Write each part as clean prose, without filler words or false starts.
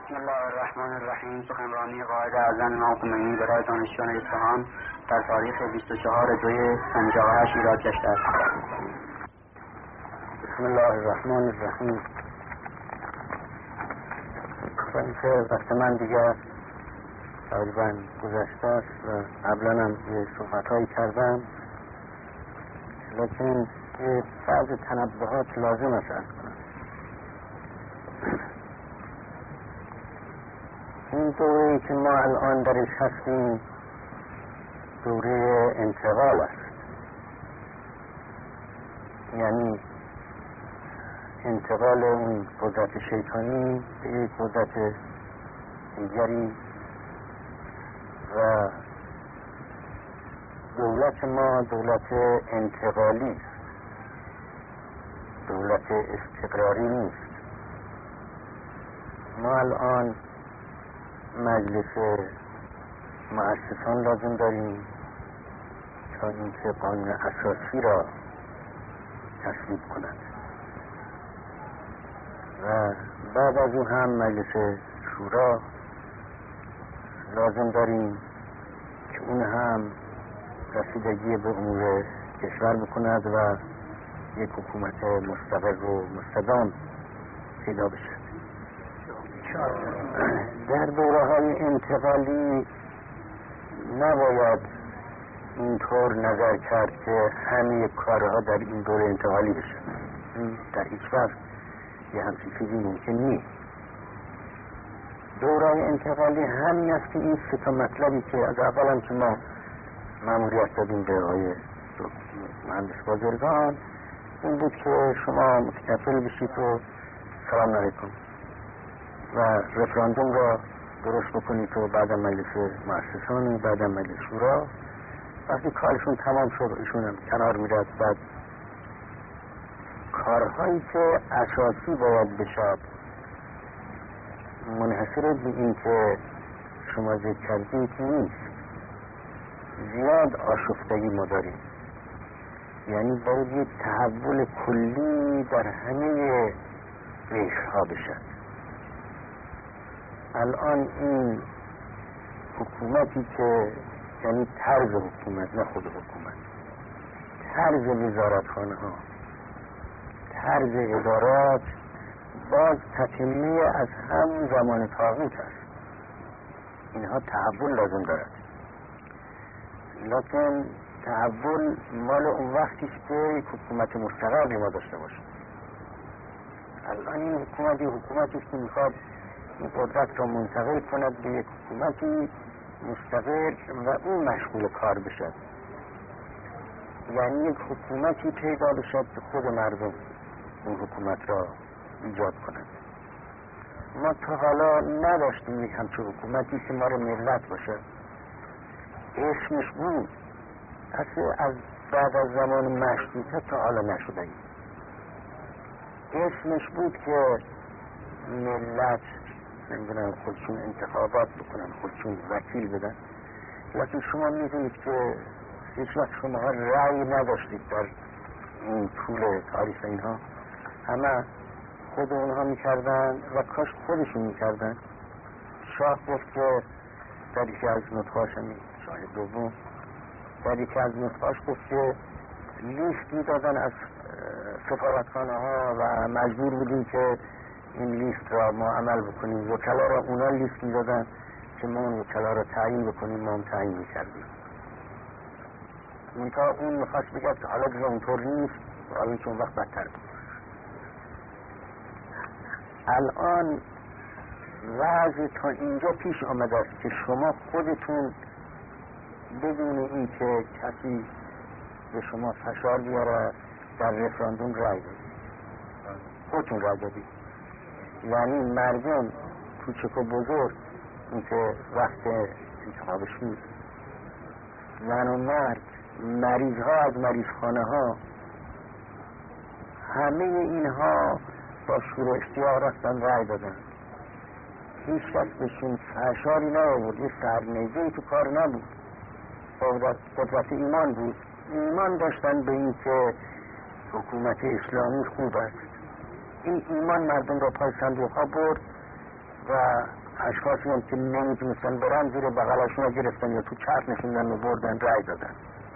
بسم الله الرحمن الرحیم. سخنرانی قائد اعظم امام خمینی برای دانشجویان اصفهان در تاریخ 24/2/58 ایراد گشته است. بسم الله الرحمن الرحیم. اینکه وقت من دیگر تقریبا گذشته است و قبلا هم یه صحبت‌هایی کردم، لیکن یه بعض تنبهات لازم است عرض کنم. این دوره‌ای که ما الان درش هستیم دوره انتقال است، یعنی انتقال اون قدرت شیطانی به یک قدرت دیگری و دولت ما دولت انتقالی است، دولت استقراری نیست. ما الان مجلس مؤسسان لازم داریم تا اینکه قانون اساسی را تصویب کنند و بعد از اون هم مجلس شورا لازم داریم که اون هم رسیدگی به امور کشور بکند و یک حکومت مستقر و مستدام پیدا بشه. در دوره‌های انتقالی نباید اینطور نظر کرد که همه کارها در این دوره انتقالی بشه. در هیچ وقت یه همچین چیزی ممکن نیست. دوره‌های انتقالی همین است که این سه تا مطلبی که از اول هم که ما مأموریت دادیم به آقای مهندس بازرگان این بود که شما متکفل بشید و سلام علیکم و رفراندوم را درست بکنید و بعد مجلس مؤسسانی بعد مجلس شورا. وقتی کارشون تمام شد ایشون هم کنار میرد. بعد کارهایی که اساسی باید بشد منحصر به این که شما ذکر کردید نیست. زیاد آشفتگی ما داریم، یعنی باید یک تحول کلی در همه ریش‌ها بشد. الان این حکومتی که یعنی طرز حکومت نه خود حکومت، طرز وزارتخانه ها، طرز ادارات باز تکمیه از هم زمان طاغوت است. اینها تحول لازم دارد، لیکن تحول مال اون وقتی که یک حکومت مستقلی ما داشته باشیم. الان این حکومتی که میخواد این قدرت را منتقل کند به یک حکومتی مستقل و اون مشغول کار بشد، یعنی یک حکومتی پیدا بشد که خود مردم این حکومت را ایجاد کنند. ما تا حالا نداشتیم یک همچون حکومتی که ما را ملت باشد. اسمش بود اصلا از بعد از زمان مشروطه تا حالا نشده. اسمش بود که ملت نمیدونم خودشون انتخابات بکنن، خودشون وکیل بدن، لیکن شما میدونید که هیچ وقت شما رأی نداشتید در این طول تاریخ. اینها همه خود اونها میکردن و کاش خودشون میکردن. شاه گفت که در یکی از نطقاش، شاه دوم در یکی از نطقاش گفت که لیست میدادن از سفارتخانه ها و مجبور بودیم که این لیست را ما عمل بکنیم. وکلا را اونا لیست میدادن که ما اون وکلا را تعیین بکنیم، ما هم تعیین میکردیم. منتها اون میخواست بگرد که حالا دیگه اونطور نیست، حالا که اون وقت بدتر بود. الان وضع تا اینجا پیش آمده است که شما خودتون بدون این که کسی به شما فشار بیاره در رفراندوم رای بدید، خودتون رای بدید. یعنی مردم کوچک و بزرگ این که وقت انتخابش بود، زن و مرد، مریض ها از مریض خانه ها، همه اینها با شور و اشتیاق رفتن رای دادن. هیچ کس بهشون فشاری نآورد، یه سرنیزه‌ای تو کار نبود. قدرت ایمان بود، ایمان داشتن به این که حکومت اسلامی خوب است. این ایمان مردم را پای صندوق ها برد و اشخاصی هم که نمیتونستن برن زیر بغلشون رو گرفتن یا تو چرخ نشوندن و بردن رای دادن.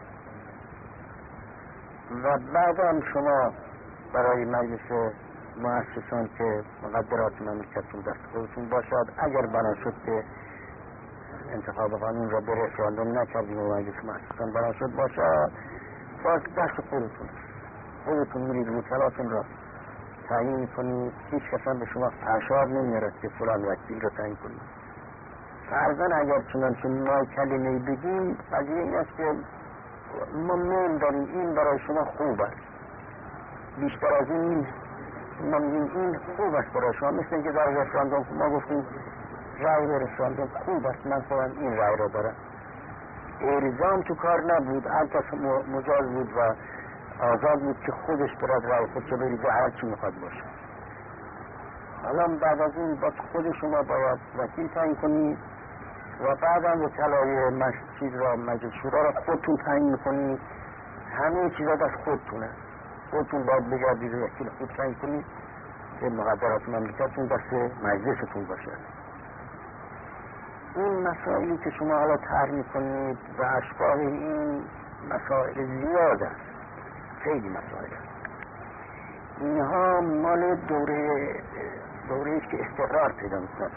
و بعدم شما برای مجلس مؤسسان که مقدرات مملکتتون دست خودتون باشد، اگر بنا شد که انتخاب قانون را به رفراندوم نکردیم و مجلس مؤسسان بنا شد باشد، باز دست خودتون میرید وکلاتون را تعیین کنید. هیچ کس به شما فشار نمیارد که فلان وکیل را تعیین کنید. فرضاً اگر چنانچه ما کلمه‌ای بگیم، قضیه این است که ما میل داریم این برای شما خوب است، بیشتر از این نیست. ما میگیم این خوب است برای شما، مثل اینکه در رفراندوم ما گفتیم رای به رفراندوم خوب است، من خودم این رای را دارم. الزام تو کار نبود، هر کس مجاز بود و آزاد بود که خودش برد رای خودش بریزه هر چی میخواد باشه. حالا بعد از این باید خود شما باید وکیل تعیین کنید و بعدم وکلای چیز را مجلس شورا را خودتون تعیین میکنید. همه چیزا دست خودتون باید بگردید وکیل خود تعیین کنید که مقدرات مملکتتون دست مجلستون باشه. این مسائلی که شما حالا طرح میکنید و اشباه این مسائل زیاد است، خیلی مسائل است. اینها مال دوره که استقرار پیدا میکنه.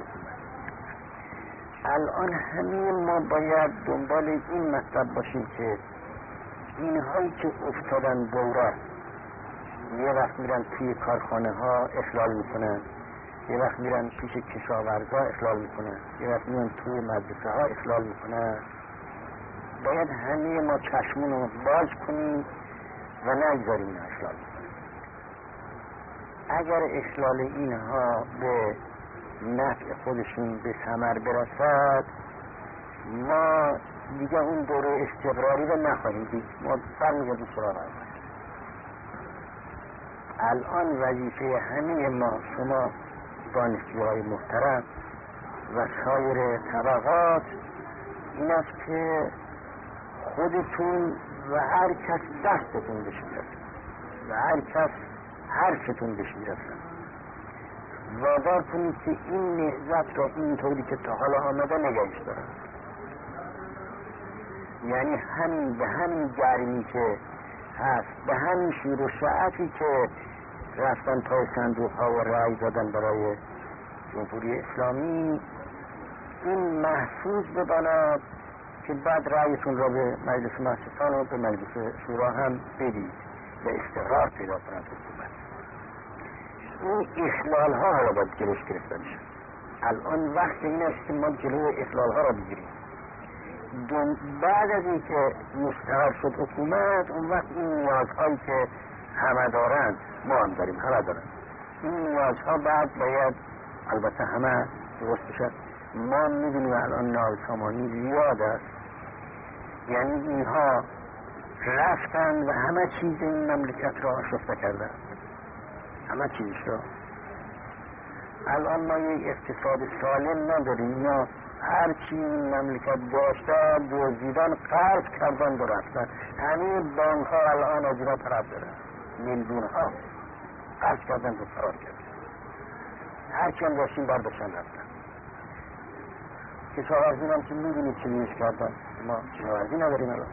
الان همه ما باید دنبال این مطلب باشیم که اینهایی که افتادن دوره یه وقت میرن توی کارخانه ها اخلال میکنن، یه وقت میرن پیش کشاورزا اخلال میکنن، یه وقت میرن توی مدرسه ها اخلال میکنن. باید همه ما چشمون رو باز کنیم و نگذاریم این اخلال میکنن. اگر اخلال اینها به نفع خودشون به ثمر برسد، ما دیگه اون دوره استقراری رو نخواهیم دید، ما برمیگردیم سراغ اول. الان وظیفه همه ما، شما دانشجوهای محترم و سایر طبقات، این است که خودتون و هر کس دستتون بهش میرسن و هر کس حرفتون بهش میرسن، وادار کنید که این نهضت را اینطوری که تا حالا آمده نگهش دارن. یعنی همین به همین گرمی که هست، به همین شیر و شعفی که رفتن پای صندوق ها و رأی دادن برای جمهوری اسلامی، این محفوظ بداند که بعد رأیتون را به مجلس مؤسسان و به مجلس شورا هم بدید و استقرار پیدا کنند حکومت. این اخلال ها را باید جلوش گرفته بشه. الان وقت این است که ما جلو اخلال ها را بگیریم. بعد از این که مستقر شد حکومت، اون وقت این نیازهایی که همه دارند ما هم داریم، همه دارند. این نیازها بعد باید البته همه درست بشد. ما میدونیم الان ناسامانی زیاد است، یعنی اینها رفتن و همه چیز این مملکت را آشفته کردن، همه چیزش را. الان ما یک اقتصاد سالم نداریم. اینا هر چی این مملکت داشته دزدیدن، قرض کردن و رفتن. همه بانک ها الان از اینا طرف دارن، میلیون ها قرض کردن و فرار کردن. هر چی هم داشتیم برداشتن رفتن. کشاورزی هم که میدونید چه نیش کردن، ما کشاورزی نداریم الان.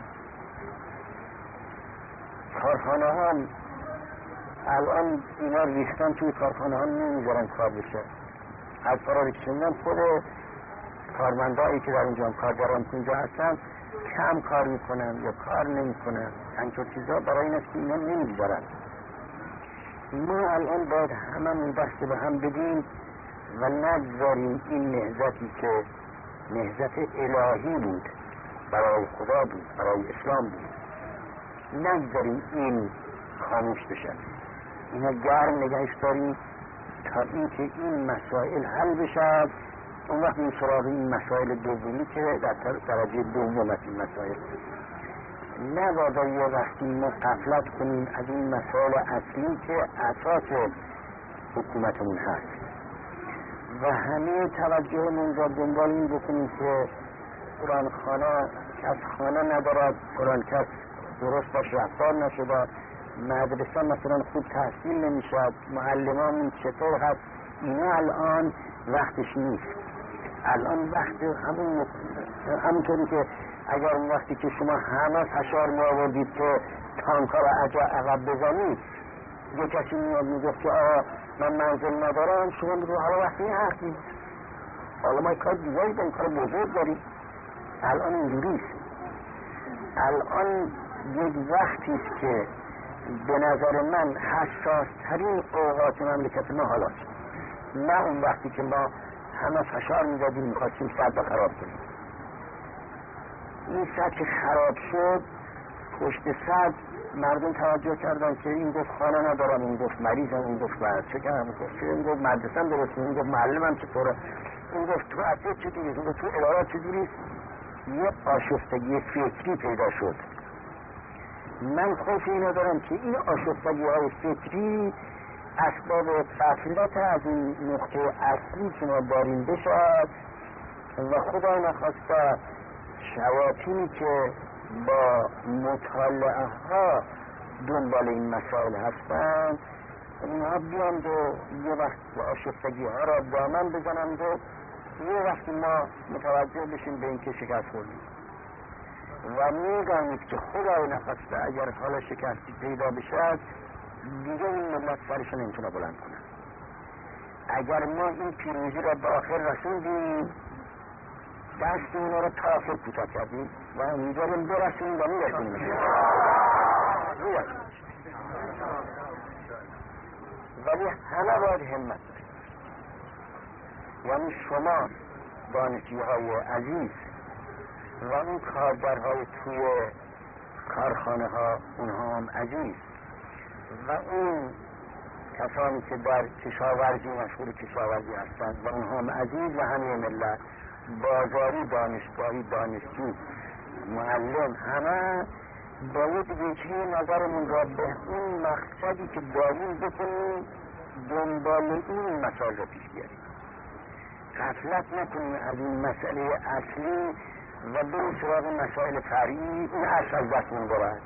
کارخانه ها الان اینا ریختن توی کارخانه ها، نمیذارن کار بشه. از فراری کشوندن، خود کارمندایی که در اینجا کارگران اینجا هستن کم کار میکنن یا کار نمیکنن. همچون چیزا برای این است که اینا نمیذارن. ما الان باید هممون دست به هم بدیم و نگذاریم این نهضتی که نهضت الهی بود، برای خدا بود، برای اسلام بود، نگذاریم این خاموش بشن. اینا گرم نگهش داریم تا اینکه این مسائل حل بشد. اون وقت این سراغ این مسائل دومی که در درجه دوم است، این مسائل نبادا یه وقتی ما غفلت کنیم از این مسائل اصلی که اساس حکومتمون هست و همه توجهمون را دنبال این بکنیم که قرآن خانه کس خانه ندارد، قرآن کس درست باش رفتار نشده، مدرسه مثلا خوب تحصیل نمیشد، معلمان چطور هست، اینا الان وقتش نیست. الان وقت همونطوری که اگر اون وقتی که شما همه فشار می آوردید که تانکا رو عقب بزنید، یه کسی میاد میگفت که آقا من منزل ندارم، شما میگو حالا وقتی حرف نیست، حالا ما کار دیگری داریم، کار بزرگ داریم. الان اینجوریست. الان یک وقتیست که به نظر من حساس ترین اوقات مملکت ما حالاست، نه اون وقتی که ما همه فشار میدادیم میخواستیم سد رو خراب کنیم. این سد که خراب شد، پشت سد مردم توجه کردن که این گفت خانه ندارم، این گفت مریضم، این گفت چه کنم، این گفت مدرسم درست، این گفت معلمم چطوره، این گفت تو عدیت چطوریست، این گفت تو ادارات چطوریست. یه آشفتگی فکری پیدا شد. من خوف اینو دارم که این آشفتگی های فکری اسباب غفلت از این نقطه اصلی که ما داریم بشد و خدا نخواسته شیاطینی که با مطالعه ها دنبال این مسائل هستند اونها بیاند و یه وقت آشفتگی ها را دامن بزنند و یه وقتی ما متوجه بشیم به این که شکست خوردیم و میگوید که خدای نخواسته اگر حالا شکستی پیدا بشد دیگه این ملت سرش نمیتونه بلند کنه. اگر ما این پیروزی را به آخر رسوندیم، دست اونا را تا آخر کوتاه کردیم و امیدواریم برسونیم و میرسونیم، ولی همه باید همت داشته. یعنی شما دانشجوهای عزیز و اون کارگرهای توی کارخانه ها اونها هم عزیز و اون کسانی که در کشاورزی مشغول کشاورزی هستند و اونها هم عزیز و همه ملت، بازاری، دانشگاهی، دانشجو، معلم، همه باید وجهه نظرمون را به اون مقصدی که داریم بکنیم دنبال این مسائل را پیش بیاریم. غفلت نکنیم از این مسئله اصلی و بریم سراغ مسائل فرعی. این اصل از دستمون برد.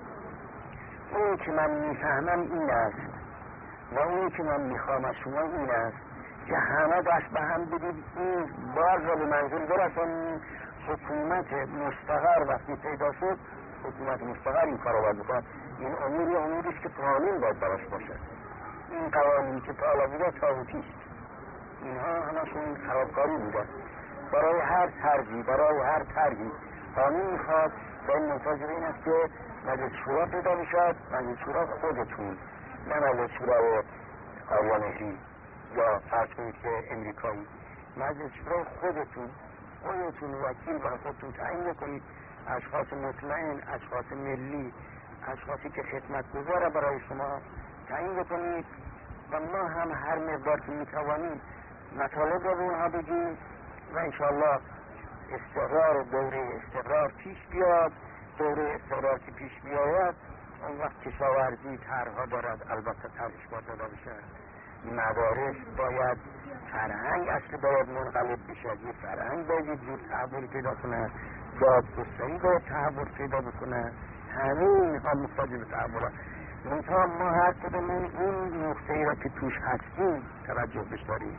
اونی که من میفهمم این است و اونی که من میخوام از شما این است که همه دست به هم بدید این بار را به منزل برسانیم. حکومت مستقر وقتی پیدا شد، حکومت مستقر این کار رو باید بکن. این اموریست که قانون باید براش باشد. این قوانینی که تا حالا بوده طاغوتیست. اینها همشون خرابکاری بوده. برای هر طرحی قانون میخواد و این منتظر این است که مجلس شورا پیدا میشد. مجلس شورا خودتون، نه مجلس شورای آریانهی یا فرض کنید که امریکایی، مجلس شورا خودتون وکیل برای خودتون تعیین کنید. اشخاص مطمئن، اشخاص ملی، اشخاصی که خدمتگزار برای شما تعیین کنید و ما هم هر مقدار که میتوانیم مطالب را به اونها بگیم و انشاءالله دوره استقرار پیش بیاد. دوره استقرار که پیش بیاید اون وقت کشاورزی طرحها دارد، البته طرحش باید داده بشه. مدارس باید فرهنگ اصلی باید منقلب بشه، یه فرهنگ باید جور تحول پیدا کنه، دادگستری باید تحول پیدا بکنه. همه اینها محتاج به تحول هست. منتها ما هر کدومون این نقطه‌ای را که توش هستیم توجه بشداریم.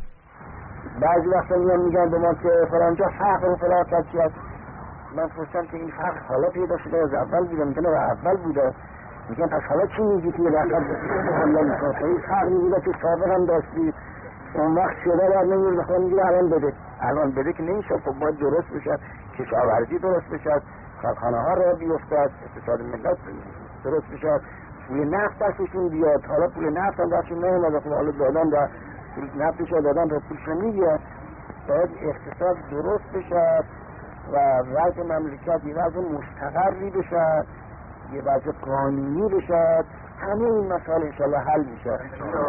بعضی وقتا میگن به ما که فلانجا فقر و فلان کسی هست. من پرسیدم که این فقر حالا پیدا شده از اول بوده؟ میگن اول بوده. میگن پس حالا چی میگی که رقم حمله میکنه؟ این فقری بوده که سابق هم داشتی، اون وقت شده باید نمیگه بخواه میگه الان بده که نمیشه. خب باید درست بشد، کشاورزی درست بشد، کارخانه ها را بیفتد، اقتصاد ملت درست بشد، پول نفت دستشون بیاد. حالا پول نفت هم دستشون نمیاد، خب حالا دادن و پول نفتش رو دادن و پولش رو میگه. باید اقتصاد درست بشد و وضع مملکت یه وضع مستقری بشد، یه وضع قانونی بشد. همه این مسائل انشاءالله حل میشه.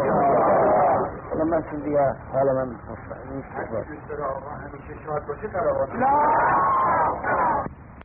حالا من چون دیگه حالا من همیشه شاد باشه